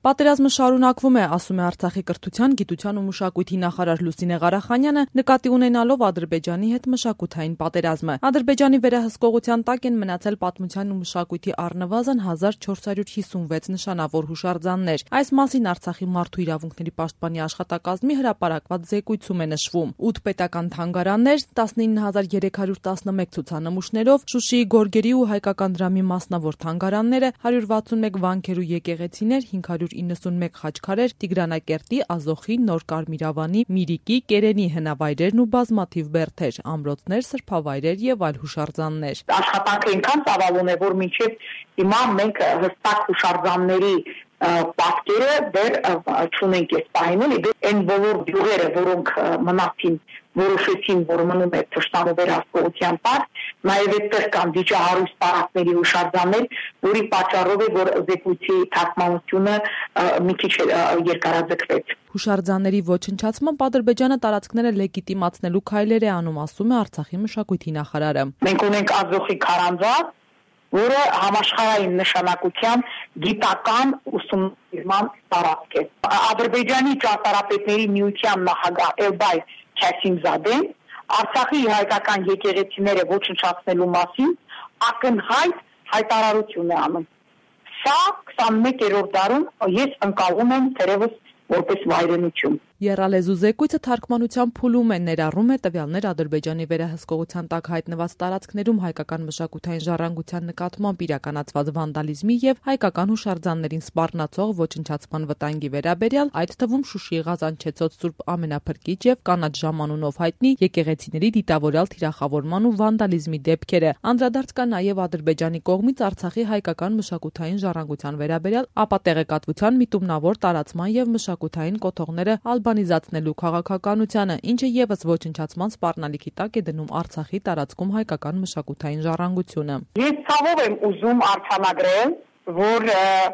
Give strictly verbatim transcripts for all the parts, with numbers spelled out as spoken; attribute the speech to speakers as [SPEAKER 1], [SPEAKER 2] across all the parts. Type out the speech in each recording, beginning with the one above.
[SPEAKER 1] Պատերազմը շարունակվում է, ասում է Արցախի կրթության, գիտության ու մշակույթի նախարար Լուսինե Ղարախանյանը, նկատի ունենալով Ադրբեջանի հետ մշակութային պատերազմը։ Ադրբեջանի վերահսկողության տակ են մնացել պատմության ու մշակույթի առնվազն հազար չորս հարյուր հիսունվեց նշանավոր հուշարձաններ։ Այս մասին Արցախի մարդու իրավունքների պաշտպանի աշխատակազմի հրապարակված զեկույցում է նշվում։ ութ պետական թանգարաններ, տասնինը հազար երեք հարյուր տասնմեկ ցուցանմուշներով, Շուշիի գորգերի ու հայկական դրամի մասնավոր թանգարանները, հարյուր վաթսուն մեկ վանքեր ու եկեղեցիներ, հինգ հարյուր իննսունմեկ խաչքարեր, Տիգրանակերտի, Ազոխի, Նոր Կարմիրավանի, Միրիկի, Կերենի հնավայրերն ու բազմաթիվ բերդեր, ամրոցներ, սրբավայրեր եւ այլ հուշարձաններ։
[SPEAKER 2] Աշխատանքը ինքան ծավալուն է, որ մինչեւ հիմա մենք հստակ հուշարձանների պատկերը դեռ չունենք այս պահին, այն բոլոր գյուղերը, որոնք մնացին, որոշեցին, որ մնում է թշնամու վերահսկողության տակ, նաև այդտեղ կան վիճահարույց տարածքների հուշարձաններ, որի պատճառով է, որ զեկույցի թարգմանությունը մի քիչ երկարաձգվեց։
[SPEAKER 1] Հուշարձանների ոչնչացմամբ Ադրբեջանը տարածքները լեգիտիմացնելու քայլեր է անում, ասում է Արցախի մշակույթի նախարարը։
[SPEAKER 2] Մենք ունենք Ազոխի քարանձավ, որը համաշխարհային նշանակության գիտական ուսումնասիրման տարածք է։ Ադրբեջանի ճարտարապետների միության նախագահ Էլբայ Քասիմզադեն Արցախի հայկական եկեղեցիները ոչնչացնելու մասին ակնհայտ հայտարարություն է անում։ Սա քսանմեկերորդ դարում ես ընկալում եմ թերևս որպես վայրենություն։
[SPEAKER 1] Եռալեզու զեկույցը թարգմանության փուլում է, ներառում է տվյալներ Ադրբեջանի վերահսկողության տակ հայտնված տարածքներում հայկական մշակութային ժառանգության նկատմամբ իրականացված վանդալիզմի եւ հայկական հուշարձաններին սպառնացող ոչնչացման վտանգի վերաբերյալ, այդ թվում Շուշիի Ղազանչեցոտ Սուրբ Ամենափրկիչ եւ Կանաչ Ժամ անունով հայտնի եկեղեցիների դիտավորյալ թիրախավորման ու վանդալիզմի դեպքերը։ Անդրադարձ կա նաեւ Ադրբեջանի կողմից Արցախի հայկական մշակութային ժառանգության վերաբերյալ ապատեղեկատվության միտումնավոր տարածման եւ մշակութային կոթողները ալբանիզացնելու քաղաքականությանը, ինչը եւս ոչնչացման սպառնալիքի տակ է դնում Արցախի տարածքում հայկական մշակութային ժառանգությունը։
[SPEAKER 2] Ես ցավով եմ ուզում արձանագրել, որ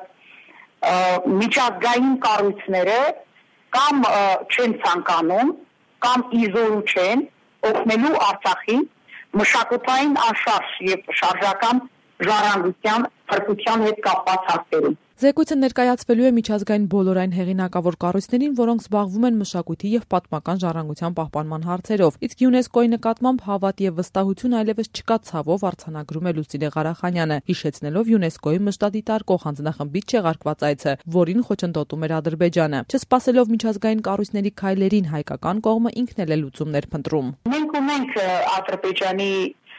[SPEAKER 2] միջազգային կառույցները կամ չեն ցանկանում, կամ իզորու չեն օգնելու Արցախին մշակութային անշարժ եւ շարժական ժառանգության փրկության հետ կապված հարցերում։
[SPEAKER 1] Զեկույցը ներկայացվելու է միջազգային բոլոր այն հեղինակավոր կառույցներին, որոնք զբաղվում են մշակույթի եւ պատմական ժառանգության պահպանման հարցերով, իսկ ՅՈՒՆԵՍԿՕ-ի նկատմամբ հավատ եւ վստահություն այլևս չկա, ցավով արձանագրում է Լուսինե Ղարախանյանը, հիշեցնելով ՅՈՒՆԵՍԿՕ-ի մշտադիտարկող հանձնախմբից չեղարկված այցը, որին խոչընդոտում էր Ադրբեջանը։ Չսպասելով միջազգային կառույցների քայլերին, հայկական կողմը ինքն էլ է լուծումներ փնտրում։
[SPEAKER 2] Մենք ունենք Ադրբեջանի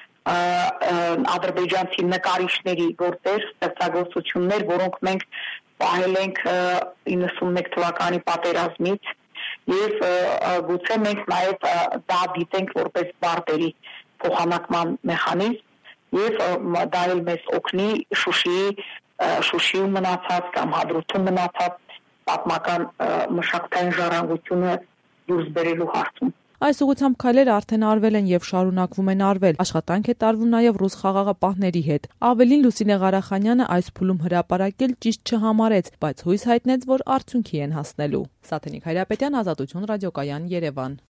[SPEAKER 2] ադրբեջանցի նկարիչների գործեր, ստեղծագործություններ, որոնք մենք պահել ենք իննսունմեկ թվականի պատերազմից եւ գուցե մենք նաեւ դա դիտենք որպես բարտերի փոխանակման մեխանիզմ եւ դա էլ մեզ օգնի Շուշիի Շուշիում մնացած կամ Հադրութում մնացած պատմական մշակութային ժառանգությունը դուրս բերելու հարցում։
[SPEAKER 1] Այս ուղղությամբ քայլերը արդեն արվել են եւ շարունակվում են արվել։ Աշխատանք է տարվում նաեւ ռուս խաղաղապահների հետ։ Ավելին Լուսինե Ղարախանյանը այս փուլում հրապարակել ճիշտ չհամարեց, բայց հույս հայտնեց, որ արդյունքի են հասնելու։ Սաթենիկ Հայրապետյան, Ազատություն ռադիոկայան, Երևան։